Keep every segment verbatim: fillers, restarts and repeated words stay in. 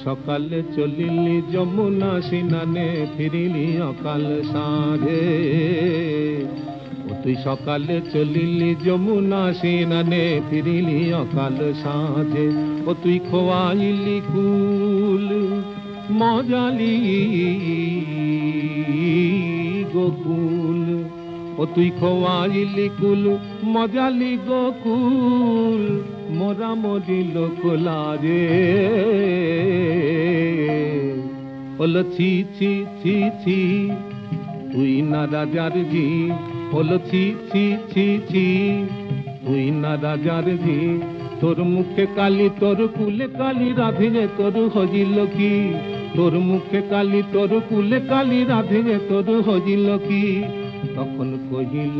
সকালে চলিলি যমুনা স্নানে ফিরিলি অকাল সাঁঝে ও তুই সকালে চলিলি যমুনা স্নানে ফিরিলি অকাল সাঁঝে ও তুই খোয়াইলি কুল মজালি গোকুল ও তুই খোয়াইলি কুল মজালি গোকুল মোরা মরিল কোলারে হলো ছি ছি ছি ছি তুই না রাজার জি হলো ছি ছি ছি ছি তুই না রাজার জি তোর মুখে কালি তোর কুলে কালি রাধিরে তোর হজিল কি তোর মুখে কালি তোর কুলে কালি রাধিরে তোর হজিল কি তখন কহিল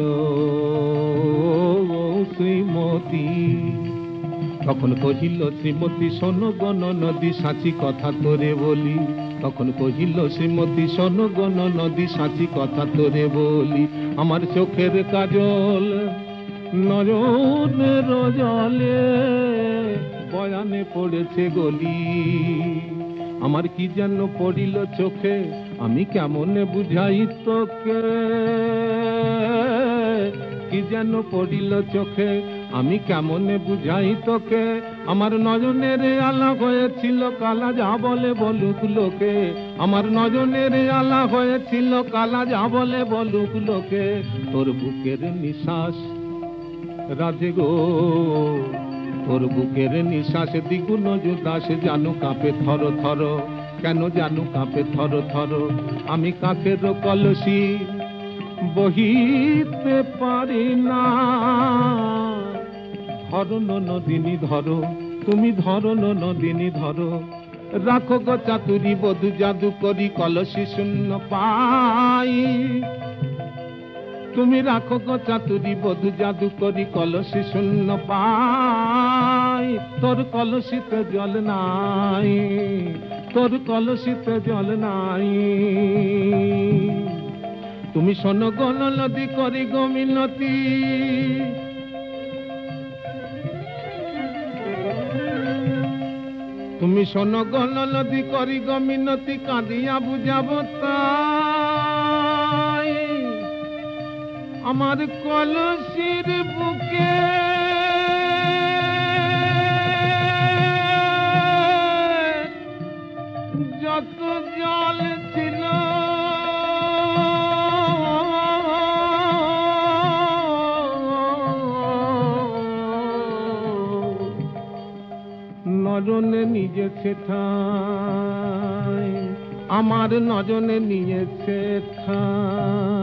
শ্রীমতী তখন কহিল শ্রীমতী শোনো গণ নদী সাচি কথা তোরে বলি তখন কহিল শ্রীমতী শোনো গণ নদী সাচি কথা তোরে বলি আমার চোখের কাজল নয়নের জলে বয়ানে পড়েছে গলি আমার কি যেন পড়িল চোখে আমি কেমনে বুঝাই তোকে কি যেন পড়িল চোখে আমি কেমনে বুঝাই তোকে আমার নয়নের আলা হয়েছিল কালা যা বলে বলুক লোকে আমার নয়নের আলা হয়েছিল কালা যা বলে বলুক লোকে তোর বুকের নিঃশ্বাস রাধে গো তোর বুকের নিঃশ্বাস দ্বিগুণ জুদাস জানু কাঁপে থর থর কেন জানু কাঁপে থর থর আমি কাকের কলসি বহিতে পারি না ধরো নদিনী ধরো তুমি ধরো নদিনী ধরো রাখো গো চাতুরি বধু জাদু করি কলসি শূন্য পাই তুমি রাখো গো চাতুরি বধু জাদু করি কলসি শূন্য পাই তোর কলসিতে জল নাই তোর কলসিতে জল নাই তুমি শোনো গণ নদী করি গো মিনতি তুমি শোনো গণ নদী করি গো মিনতি কাঁদিয়া বুঝাব তাই আমার কলসির বুকে যত জল ছিল নজনে নিজেছে ঠাই আমার নজনে নিয়েছে ঠাই